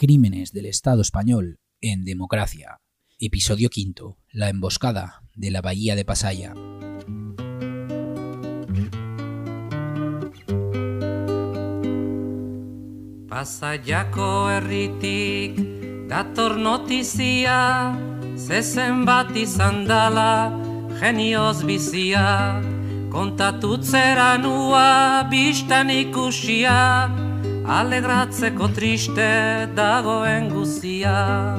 Crímenes del Estado español en democracia. Episodio 5. La emboscada de la bahía de Pasaia. Pasaiako herritik dator notizia, zezen bat izan dala genioz bizia, kontatutzera nua bistan ikusia, alegratzeko triste dagoen guzia.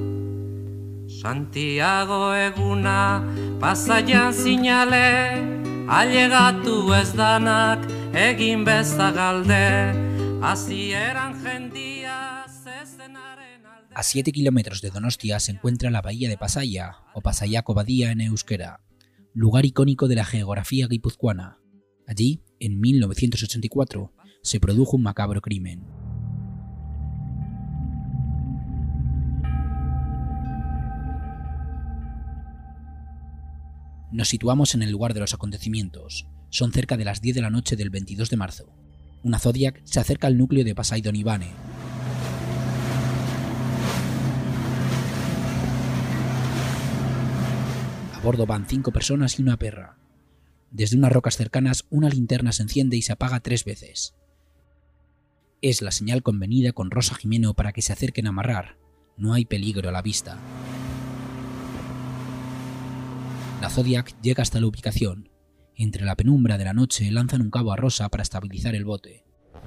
Santiago eguna Pasaian zinale, ailegatu ez danak egin bezagalde, hasieran jendia zezenaren alde. A 7 kilómetros de Donostia se encuentra la bahía de Pasaia, o Pasaiako Badía en euskera, lugar icónico de la geografía guipuzcoana. Allí, en 1984, se produjo un macabro crimen. Nos situamos en el lugar de los acontecimientos. Son cerca de las 10 de la noche del 22 de marzo. Una Zodiac se acerca al núcleo de Pasai Donibane. A bordo van 5 personas y una perra. Desde unas rocas cercanas, una linterna se enciende y se apaga 3 veces. Es la señal convenida con Rosa Jimeno para que se acerquen a amarrar. No hay peligro a la vista. La Zodiac llega hasta la ubicación. Entre la penumbra de la noche lanzan un cabo a Rosa para estabilizar el bote.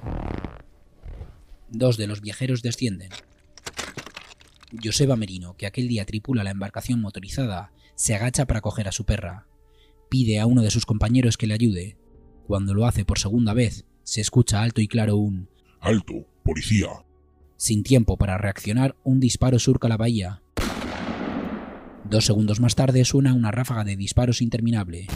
2 de los viajeros descienden. Joseba Merino, que aquel día tripula la embarcación motorizada, se agacha para coger a su perra. Pide a uno de sus compañeros que le ayude. Cuando lo hace por segunda vez, se escucha alto y claro un ¡Alto! ¡Policía! Sin tiempo para reaccionar, un disparo surca la bahía. 2 segundos más tarde suena una ráfaga de disparos interminable.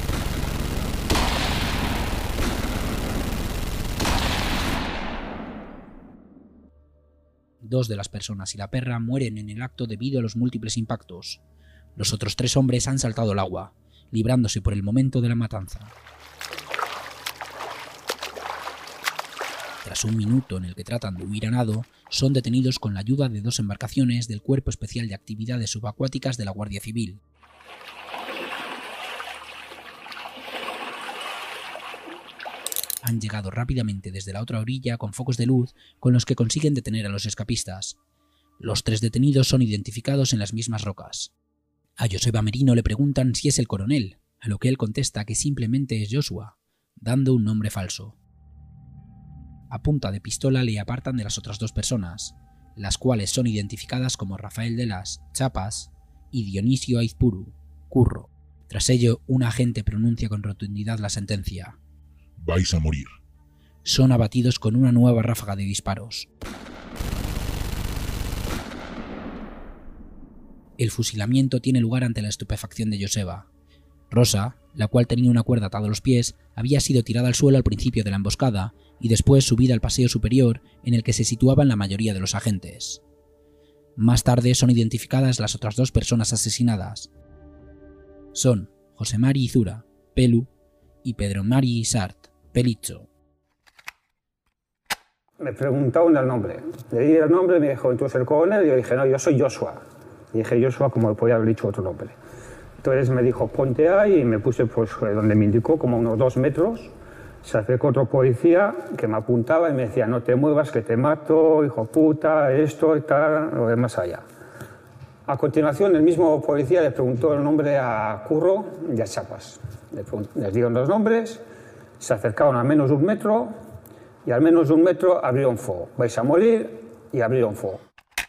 Dos de las personas y la perra mueren en el acto debido a los múltiples impactos. Los otros 3 hombres han saltado al agua, librándose por el momento de la matanza. Tras un minuto en el que tratan de huir a nado, son detenidos con la ayuda de 2 embarcaciones del Cuerpo Especial de Actividades Subacuáticas de la Guardia Civil. Han llegado rápidamente desde la otra orilla con focos de luz con los que consiguen detener a los escapistas. Los 3 detenidos son identificados en las mismas rocas. A Joseba Merino le preguntan si es el coronel, a lo que él contesta que simplemente es Joshua, dando un nombre falso. A punta de pistola le apartan de las otras 2 personas, las cuales son identificadas como Rafael de las Chapas y Dionisio Aizpuru, Curro. Tras ello, un agente pronuncia con rotundidad la sentencia. ¡Vais a morir! Son abatidos con una nueva ráfaga de disparos. El fusilamiento tiene lugar ante la estupefacción de Joseba. Rosa, la cual tenía una cuerda atada a los pies, había sido tirada al suelo al principio de la emboscada y después subida al paseo superior en el que se situaban la mayoría de los agentes. Más tarde son identificadas las otras 2 personas asesinadas. Son José Mari Izura, Pelu, y Pedro Mari Isart, Pelicho. Me preguntaron el nombre. Le di el nombre y me dijo, ¿tú eres el coronel? Y yo dije, no, yo soy Joshua. Y dije Joshua como podía haber dicho otro nombre. Entonces me dijo, ponte ahí, y me puse pues donde me indicó, como unos 2 metros. Se acercó otro policía que me apuntaba y me decía, no te muevas, que te mato, hijo puta, esto y tal, lo demás allá. A continuación, el mismo policía le preguntó el nombre a Curro y a Chapas. Les dieron los nombres, se acercaron a menos de 1 metro y al menos de 1 metro abrieron fuego. Vais a morir, y abrieron fuego.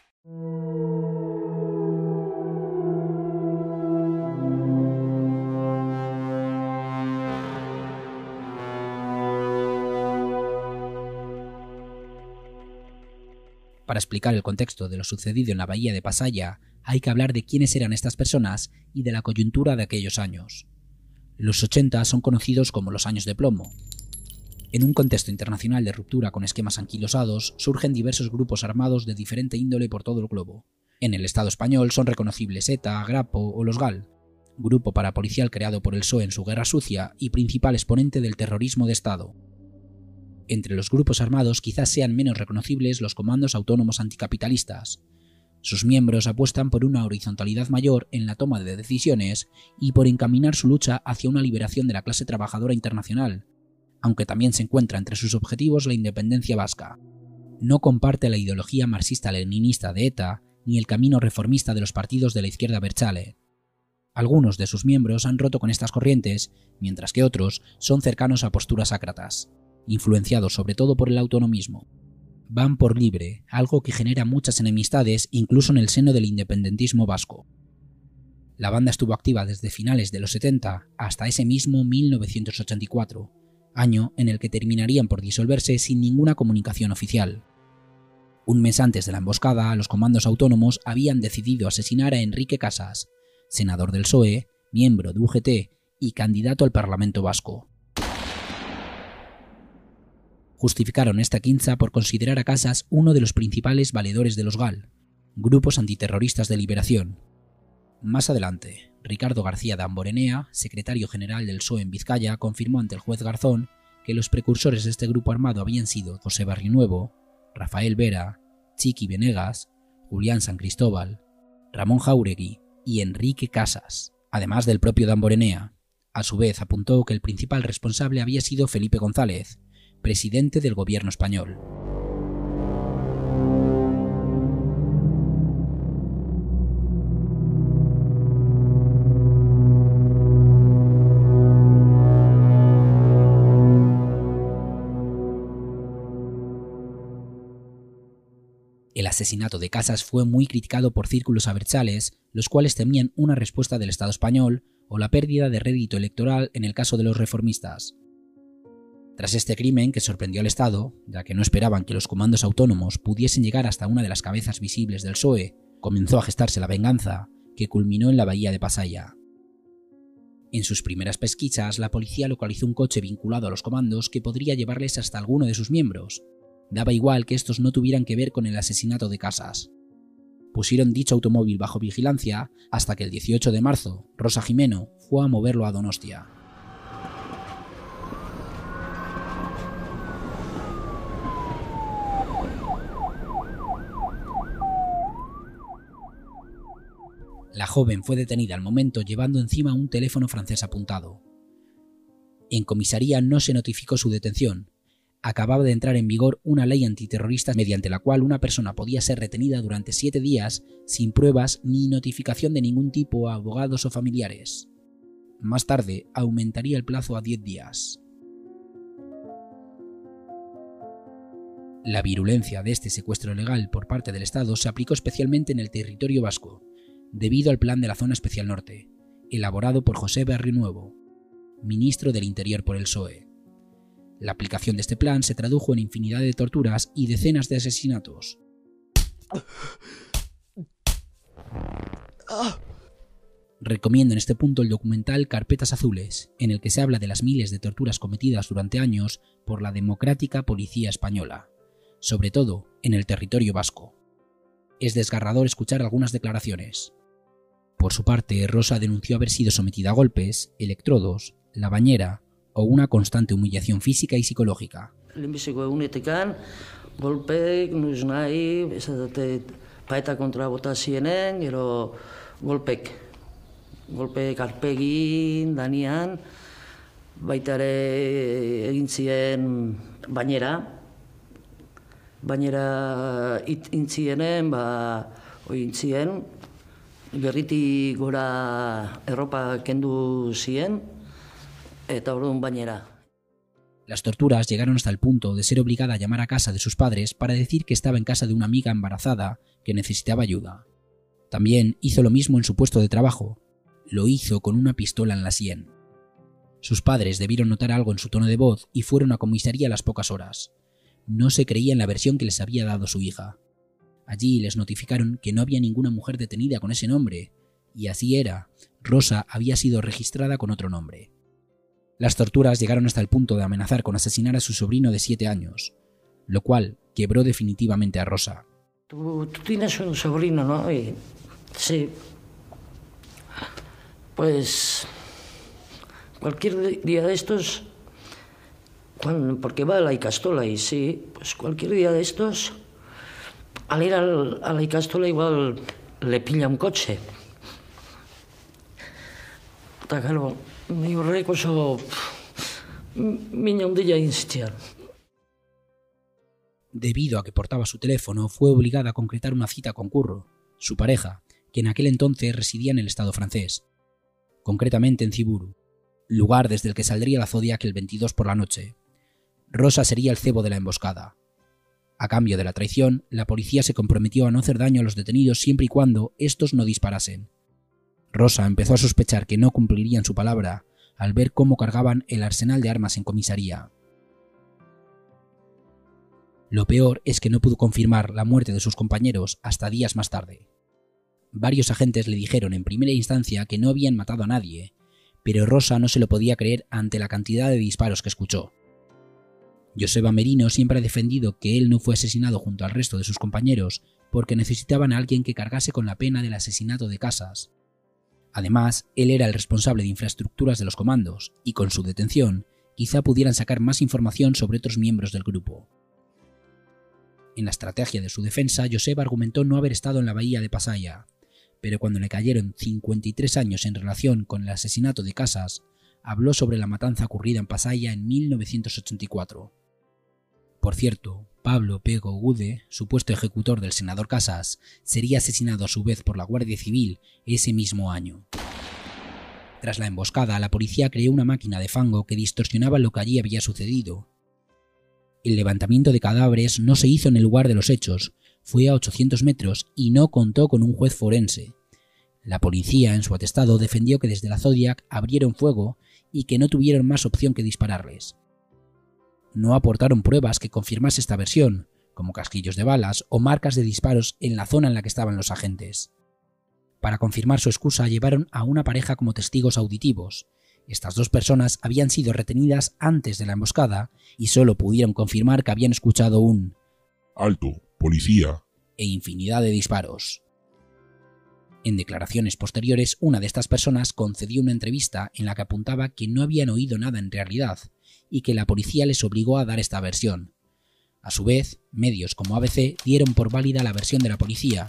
Para explicar el contexto de lo sucedido en la bahía de Pasaia, hay que hablar de quiénes eran estas personas y de la coyuntura de aquellos años. Los 80 son conocidos como los años de plomo. En un contexto internacional de ruptura con esquemas anquilosados, surgen diversos grupos armados de diferente índole por todo el globo. En el Estado español son reconocibles ETA, Grapo o los GAL, grupo parapolicial creado por el PSOE en su guerra sucia y principal exponente del terrorismo de Estado. Entre los grupos armados quizás sean menos reconocibles los comandos autónomos anticapitalistas. Sus miembros apuestan por una horizontalidad mayor en la toma de decisiones y por encaminar su lucha hacia una liberación de la clase trabajadora internacional, aunque también se encuentra entre sus objetivos la independencia vasca. No comparte la ideología marxista-leninista de ETA ni el camino reformista de los partidos de la izquierda abertzale. Algunos de sus miembros han roto con estas corrientes, mientras que otros son cercanos a posturas ácratas, influenciados sobre todo por el autonomismo. Van por libre, algo que genera muchas enemistades incluso en el seno del independentismo vasco. La banda estuvo activa desde finales de los 70 hasta ese mismo 1984, año en el que terminarían por disolverse sin ninguna comunicación oficial. Un mes antes de la emboscada, los comandos autónomos habían decidido asesinar a Enrique Casas, senador del PSOE, miembro de UGT y candidato al Parlamento vasco. Justificaron esta quinza por considerar a Casas uno de los principales valedores de los GAL, grupos antiterroristas de liberación. Más adelante, Ricardo García Damborenea, secretario general del PSOE en Vizcaya, confirmó ante el juez Garzón que los precursores de este grupo armado habían sido José Barrinuevo, Rafael Vera, Chiqui Venegas, Julián San Cristóbal, Ramón Jáuregui y Enrique Casas, además del propio Damborenea. A su vez apuntó que el principal responsable había sido Felipe González, presidente del gobierno español. El asesinato de Casas fue muy criticado por círculos abertzales, los cuales temían una respuesta del Estado español o la pérdida de rédito electoral en el caso de los reformistas. Tras este crimen, que sorprendió al Estado, ya que no esperaban que los comandos autónomos pudiesen llegar hasta una de las cabezas visibles del PSOE, comenzó a gestarse la venganza, que culminó en la bahía de Pasaia. En sus primeras pesquisas, la policía localizó un coche vinculado a los comandos que podría llevarles hasta alguno de sus miembros. Daba igual que estos no tuvieran que ver con el asesinato de Casas. Pusieron dicho automóvil bajo vigilancia hasta que el 18 de marzo, Rosa Jimeno fue a moverlo a Donostia. La joven fue detenida al momento llevando encima un teléfono francés apuntado. En comisaría no se notificó su detención. Acababa de entrar en vigor una ley antiterrorista mediante la cual una persona podía ser retenida durante 7 días sin pruebas ni notificación de ningún tipo a abogados o familiares. Más tarde aumentaría el plazo a 10 días. La virulencia de este secuestro legal por parte del Estado se aplicó especialmente en el territorio vasco, debido al Plan de la Zona Especial Norte, elaborado por José Barrinuevo, ministro del Interior por el PSOE. La aplicación de este plan se tradujo en infinidad de torturas y decenas de asesinatos. Recomiendo en este punto el documental Carpetas Azules, en el que se habla de las miles de torturas cometidas durante años por la democrática policía española, sobre todo en el territorio vasco. Es desgarrador escuchar algunas declaraciones. Por su parte, Rosa denunció haber sido sometida a golpes, electrodos, la bañera o una constante humillación física y psicológica. Lehenbiziko egunetekan, golpeek, nuz nahi, esate paeta kontra bota zienen, gero golpeek arpegin, danian, baita ere egin zien bainera intzienen, ointzien, berriti gora erropa kendu zien, eta orduan bainera. Las torturas llegaron hasta el punto de ser obligada a llamar a casa de sus padres para decir que estaba en casa de una amiga embarazada que necesitaba ayuda. También hizo lo mismo en su puesto de trabajo. Lo hizo con una pistola en la sien. Sus padres debieron notar algo en su tono de voz y fueron a comisaría a las pocas horas. No se creían la versión que les había dado su hija. Allí les notificaron que no había ninguna mujer detenida con ese nombre, y así era, Rosa había sido registrada con otro nombre. Las torturas llegaron hasta el punto de amenazar con asesinar a su sobrino de 7 años, lo cual quebró definitivamente a Rosa. Tú tienes un sobrino, ¿no? Sí. Pues cualquier día de estos porque va a la Icastola y sí, pues cualquier día de estos, al ir a la Icastola igual le pilla un coche. Está claro, mi recuso, miña un día instiar. Debido a que portaba su teléfono, fue obligada a concretar una cita con Curro, su pareja, que en aquel entonces residía en el estado francés, concretamente en Ciburu, lugar desde el que saldría la Zodiac el 22 por la noche. Rosa sería el cebo de la emboscada. A cambio de la traición, la policía se comprometió a no hacer daño a los detenidos siempre y cuando estos no disparasen. Rosa empezó a sospechar que no cumplirían su palabra al ver cómo cargaban el arsenal de armas en comisaría. Lo peor es que no pudo confirmar la muerte de sus compañeros hasta días más tarde. Varios agentes le dijeron en primera instancia que no habían matado a nadie, pero Rosa no se lo podía creer ante la cantidad de disparos que escuchó. Joseba Merino siempre ha defendido que él no fue asesinado junto al resto de sus compañeros porque necesitaban a alguien que cargase con la pena del asesinato de Casas. Además, él era el responsable de infraestructuras de los comandos y con su detención quizá pudieran sacar más información sobre otros miembros del grupo. En la estrategia de su defensa, Joseba argumentó no haber estado en la bahía de Pasaya, pero cuando le cayeron 53 años en relación con el asesinato de Casas, habló sobre la matanza ocurrida en Pasaya en 1984. Por cierto, Pablo Pego Gude, supuesto ejecutor del senador Casas, sería asesinado a su vez por la Guardia Civil ese mismo año. Tras la emboscada, la policía creó una máquina de fango que distorsionaba lo que allí había sucedido. El levantamiento de cadáveres no se hizo en el lugar de los hechos, fue a 800 metros y no contó con un juez forense. La policía, en su atestado, defendió que desde la Zodiac abrieron fuego y que no tuvieron más opción que dispararles. No aportaron pruebas que confirmase esta versión, como casquillos de balas o marcas de disparos en la zona en la que estaban los agentes. Para confirmar su excusa, llevaron a una pareja como testigos auditivos. Estas dos personas habían sido retenidas antes de la emboscada y solo pudieron confirmar que habían escuchado un ¡Alto! ¡Policía! e infinidad de disparos. En declaraciones posteriores, una de estas personas concedió una entrevista en la que apuntaba que no habían oído nada en realidad y que la policía les obligó a dar esta versión. A su vez, medios como ABC dieron por válida la versión de la policía.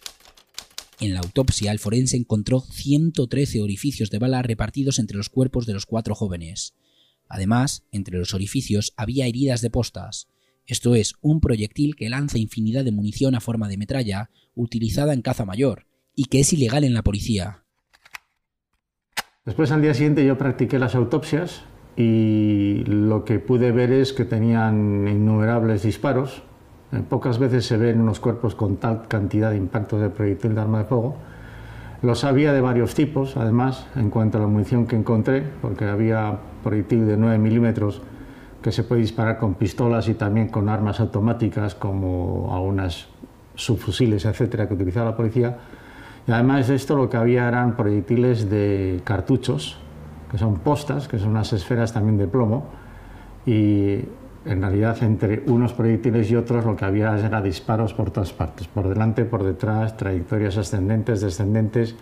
En la autopsia, el forense encontró 113 orificios de bala repartidos entre los cuerpos de los 4 jóvenes. Además, entre los orificios había heridas de postas, esto es, un proyectil que lanza infinidad de munición a forma de metralla utilizada en caza mayor, y que es ilegal en la policía. Después, al día siguiente, yo practiqué las autopsias y lo que pude ver es que tenían innumerables disparos. Pocas veces se ven unos cuerpos con tal cantidad de impactos de proyectil de arma de fuego. Los había de varios tipos, además, en cuanto a la munición que encontré, porque había proyectil de 9 milímetros que se puede disparar con pistolas y también con armas automáticas como algunas subfusiles, etcétera, que utilizaba la policía. Y además de esto, lo que había eran proyectiles de cartuchos, que son postas, que son unas esferas también de plomo, y en realidad entre unos proyectiles y otros lo que había era disparos por todas partes, por delante, por detrás, trayectorias ascendentes, descendentes.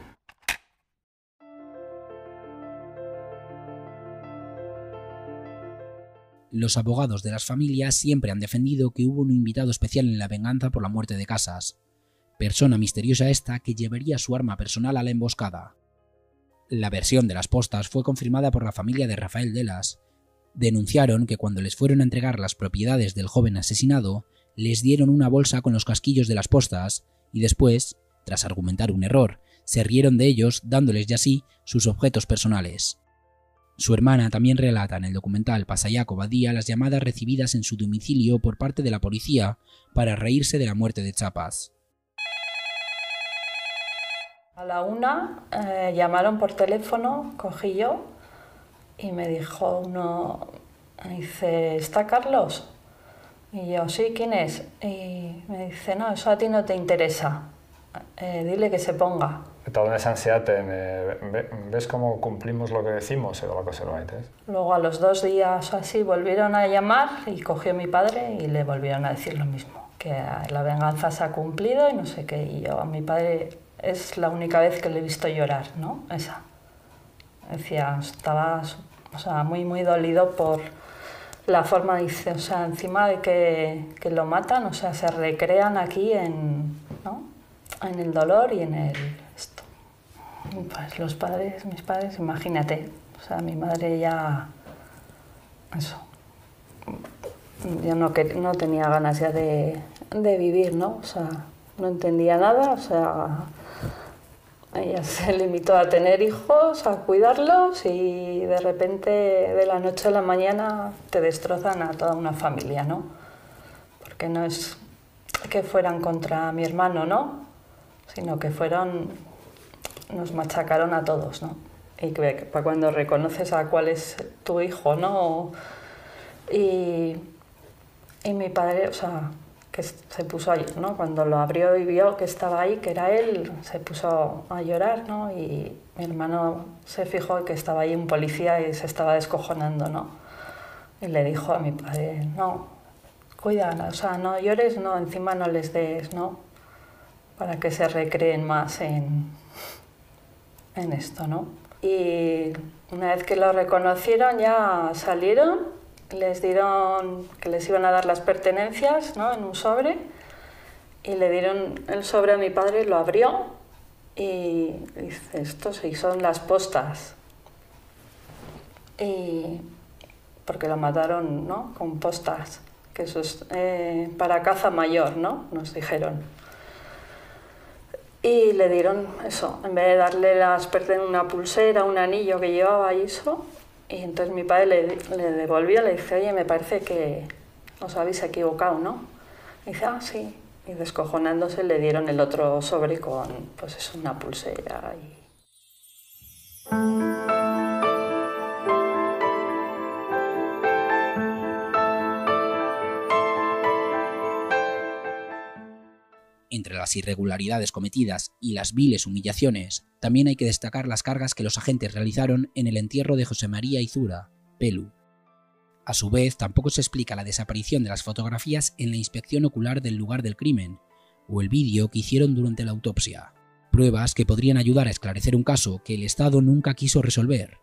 Los abogados de las familias siempre han defendido que hubo un invitado especial en la venganza por la muerte de Casas, persona misteriosa esta que llevaría su arma personal a la emboscada. La versión de las postas fue confirmada por la familia de Rafael Delas. Denunciaron que cuando les fueron a entregar las propiedades del joven asesinado, les dieron una bolsa con los casquillos de las postas y después, tras argumentar un error, se rieron de ellos dándoles ya así sus objetos personales. Su hermana también relata en el documental Pasayaco Badía las llamadas recibidas en su domicilio por parte de la policía para reírse de la muerte de Chapas. A la 1 llamaron por teléfono, cogí yo y me dijo uno, dice, ¿está Carlos? Y yo, sí, ¿quién es? Y me dice, no, eso a ti no te interesa, dile que se ponga. Toda en esa ansiedad, ¿ves cómo cumplimos lo que decimos? Luego a los 2 días así volvieron a llamar y cogió mi padre y le volvieron a decir lo mismo, que la venganza se ha cumplido y no sé qué. Y yo a mi padre es la única vez que le he visto llorar, ¿no? Esa. Decía, estaba muy, muy dolido la forma, dice, o sea, encima de que lo matan, o sea, se recrean aquí ¿no? En el dolor y en el esto. Pues mis padres, imagínate, o sea, mi madre ya, eso, yo no tenía ganas ya de vivir, ¿no? O sea, no entendía nada, o sea, ella se limitó a tener hijos, a cuidarlos y de repente de la noche a la mañana te destrozan a toda una familia, ¿no? Porque no es que fueran contra mi hermano, ¿no? Sino que nos machacaron a todos, ¿no? Y que cuando reconoces a cuál es tu hijo, ¿no? Y mi padre, o sea, que se puso ahí, ¿no? Cuando lo abrió y vio que estaba ahí, que era él, se puso a llorar, ¿no? Y mi hermano se fijó que estaba ahí un policía y se estaba descojonando, ¿no? Y le dijo a mi padre, no, cuida, o sea, no llores, no, encima no les des, ¿no? Para que se recreen más en esto, ¿no? Y una vez que lo reconocieron ya salieron, les dieron que les iban a dar las pertenencias, ¿no? En un sobre, y le dieron el sobre a mi padre, lo abrió y dice, esto sí, son las postas. Y porque lo mataron, ¿no? Con postas, que eso es para caza mayor, ¿no? Nos dijeron. Y le dieron eso, en vez de darle las pertenencias, una pulsera, un anillo que llevaba y eso. Y entonces mi padre le devolvió, le dice, oye, me parece que os habéis equivocado, ¿no? Y dice, ah, sí. Y descojonándose le dieron el otro sobre con, pues eso, una pulsera. Entre las irregularidades cometidas y las viles humillaciones, también hay que destacar las cargas que los agentes realizaron en el entierro de José María Izura, Pelu. A su vez, tampoco se explica la desaparición de las fotografías en la inspección ocular del lugar del crimen, o el vídeo que hicieron durante la autopsia. Pruebas que podrían ayudar a esclarecer un caso que el Estado nunca quiso resolver.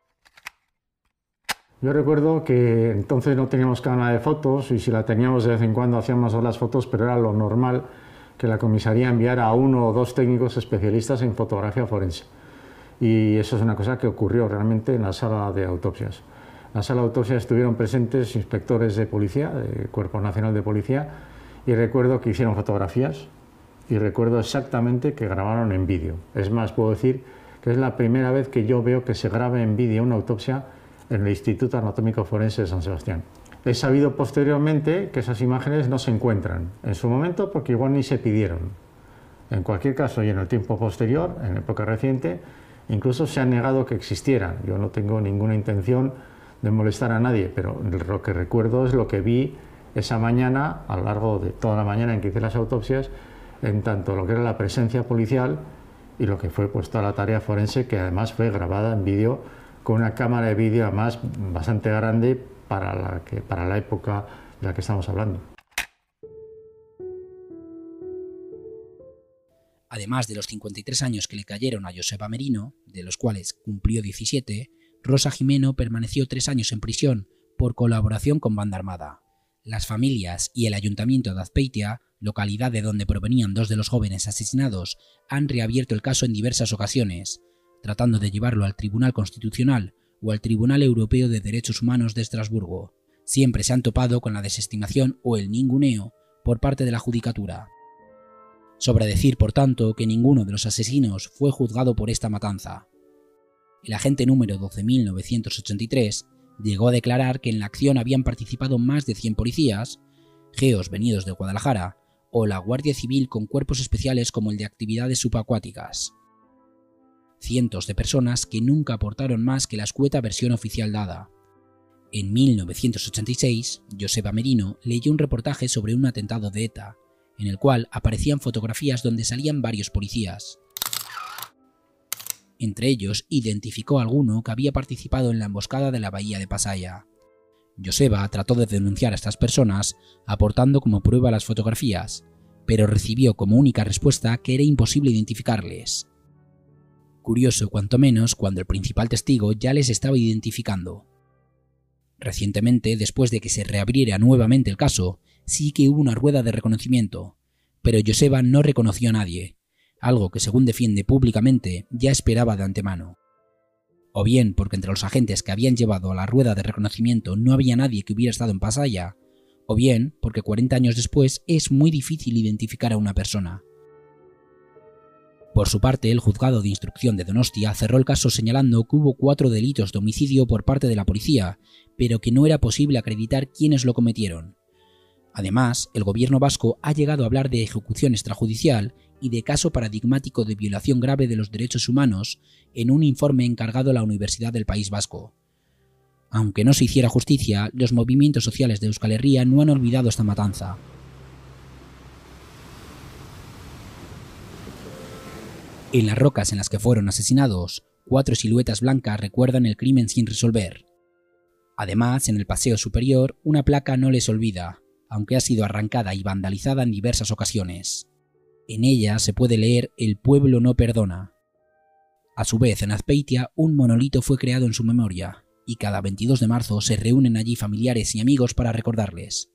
Yo recuerdo que entonces no teníamos cámara de fotos y si la teníamos de vez en cuando hacíamos las fotos, pero era lo normal que la comisaría enviara a 1 o 2 técnicos especialistas en fotografía forense. Y eso es una cosa que ocurrió realmente en la sala de autopsias. En la sala de autopsias estuvieron presentes inspectores de policía, del Cuerpo Nacional de Policía, y recuerdo que hicieron fotografías y recuerdo exactamente que grabaron en vídeo. Es más, puedo decir que es la primera vez que yo veo que se graba en vídeo una autopsia en el Instituto Anatómico Forense de San Sebastián. He sabido posteriormente que esas imágenes no se encuentran en su momento porque igual ni se pidieron. En cualquier caso, y en el tiempo posterior, en época reciente, incluso se ha negado que existieran. Yo no tengo ninguna intención de molestar a nadie, pero lo que recuerdo es lo que vi esa mañana, a lo largo de toda la mañana en que hice las autopsias, en tanto lo que era la presencia policial y lo que fue pues toda la tarea forense, que además fue grabada en vídeo con una cámara de vídeo además bastante grande para la época de la que estamos hablando. Además de los 53 años que le cayeron a Joseba Merino, de los cuales cumplió 17, Rosa Jimeno permaneció 3 años en prisión por colaboración con banda armada. Las familias y el ayuntamiento de Azpeitia, localidad de donde provenían 2 de los jóvenes asesinados, han reabierto el caso en diversas ocasiones, tratando de llevarlo al Tribunal Constitucional o al Tribunal Europeo de Derechos Humanos de Estrasburgo. Siempre se han topado con la desestimación o el ninguneo por parte de la judicatura. Sobra decir, por tanto, que ninguno de los asesinos fue juzgado por esta matanza. El agente número 12.983 llegó a declarar que en la acción habían participado más de 100 policías, geos venidos de Guadalajara, o la Guardia Civil con cuerpos especiales como el de actividades subacuáticas. Cientos de personas que nunca aportaron más que la escueta versión oficial dada. En 1986, Joseba Merino leyó un reportaje sobre un atentado de ETA, en el cual aparecían fotografías donde salían varios policías. Entre ellos, identificó a alguno que había participado en la emboscada de la bahía de Pasaia. Joseba trató de denunciar a estas personas, aportando como prueba las fotografías, pero recibió como única respuesta que era imposible identificarles. Curioso cuanto menos cuando el principal testigo ya les estaba identificando. Recientemente, después de que se reabriera nuevamente el caso, sí que hubo una rueda de reconocimiento, pero Joseba no reconoció a nadie, algo que según defiende públicamente ya esperaba de antemano. O bien porque entre los agentes que habían llevado a la rueda de reconocimiento no había nadie que hubiera estado en Pasaia, o bien porque 40 años después es muy difícil identificar a una persona. Por su parte, el juzgado de instrucción de Donostia cerró el caso señalando que hubo 4 delitos de homicidio por parte de la policía, pero que no era posible acreditar quiénes lo cometieron. Además, el gobierno vasco ha llegado a hablar de ejecución extrajudicial y de caso paradigmático de violación grave de los derechos humanos en un informe encargado a la Universidad del País Vasco. Aunque no se hiciera justicia, los movimientos sociales de Euskal Herria no han olvidado esta matanza. En las rocas en las que fueron asesinados, 4 siluetas blancas recuerdan el crimen sin resolver. Además, en el paseo superior, una placa no les olvida, aunque ha sido arrancada y vandalizada en diversas ocasiones. En ella se puede leer "El pueblo no perdona". A su vez, en Azpeitia, un monolito fue creado en su memoria, y cada 22 de marzo se reúnen allí familiares y amigos para recordarles.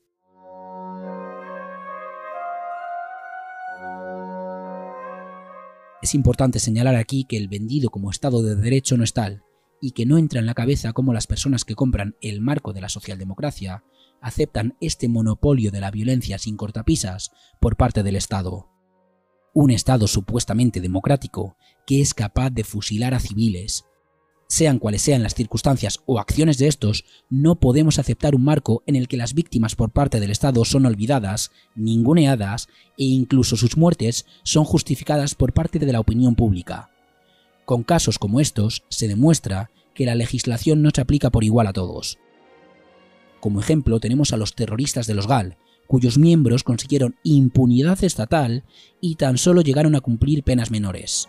Es importante señalar aquí que el vendido como Estado de Derecho no es tal, y que no entra en la cabeza cómo las personas que compran el marco de la socialdemocracia aceptan este monopolio de la violencia sin cortapisas por parte del Estado. Un Estado supuestamente democrático que es capaz de fusilar a civiles. Sean cuales sean las circunstancias o acciones de estos, no podemos aceptar un marco en el que las víctimas por parte del Estado son olvidadas, ninguneadas e incluso sus muertes son justificadas por parte de la opinión pública. Con casos como estos se demuestra que la legislación no se aplica por igual a todos. Como ejemplo tenemos a los terroristas de los GAL, cuyos miembros consiguieron impunidad estatal y tan solo llegaron a cumplir penas menores.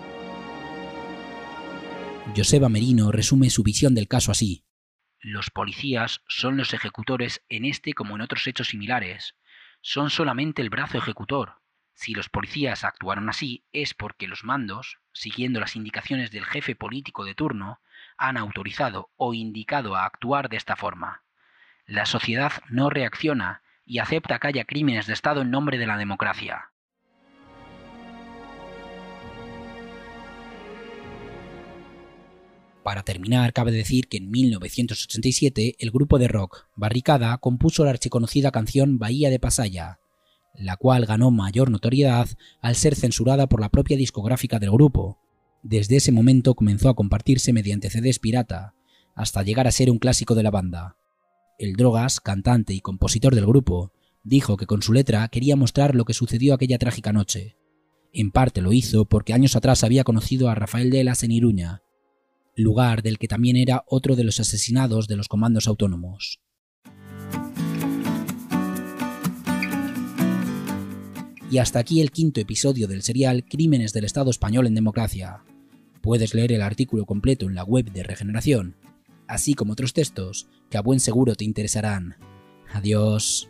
Joseba Merino resume su visión del caso así: los policías son los ejecutores en este como en otros hechos similares. Son solamente el brazo ejecutor. Si los policías actuaron así es porque los mandos, siguiendo las indicaciones del jefe político de turno, han autorizado o indicado a actuar de esta forma. La sociedad no reacciona y acepta que haya crímenes de Estado en nombre de la democracia. Para terminar, cabe decir que en 1987 el grupo de rock Barricada compuso la archiconocida canción Bahía de Pasaia, la cual ganó mayor notoriedad al ser censurada por la propia discográfica del grupo. Desde ese momento comenzó a compartirse mediante CDs pirata, hasta llegar a ser un clásico de la banda. El Drogas, cantante y compositor del grupo, dijo que con su letra quería mostrar lo que sucedió aquella trágica noche. En parte lo hizo porque años atrás había conocido a Rafael Delas en Iruña, lugar del que también era otro de los asesinados de los comandos autónomos. Y hasta aquí el 5º episodio del serial Crímenes del Estado Español en Democracia. Puedes leer el artículo completo en la web de Regeneración, así como otros textos que a buen seguro te interesarán. Adiós.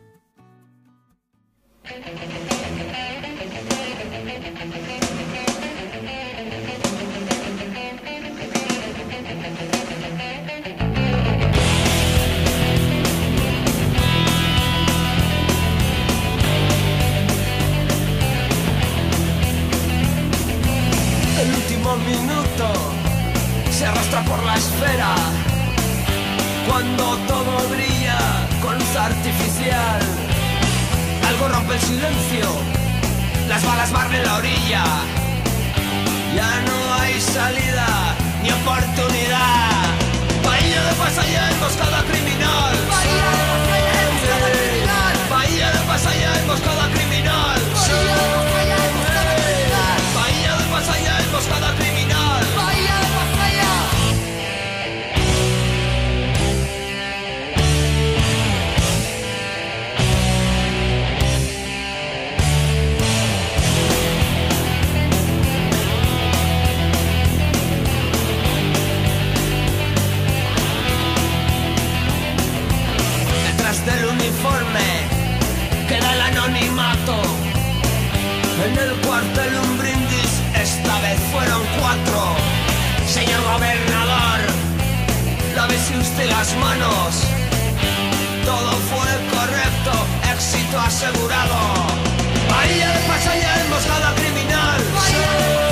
Minuto se arrastra por la esfera cuando todo brilla con luz artificial. Algo rompe el silencio, las balas barren la orilla. Ya no hay salida ni oportunidad. Bahía de Pasaia, emboscada criminal. Bahía de Pasaia, emboscada criminal. Bahía de Pasaia, emboscada criminal. Bahía de Pasaia, emboscada criminal. Bahía de Pasaia. Detrás del uniforme queda el anonimato. En el cuartel un brindis, esta vez fueron 4. Señor gobernador, lávese usted las manos. Todo fue correcto, éxito asegurado. Bahía de Pasaia, emboscada criminal.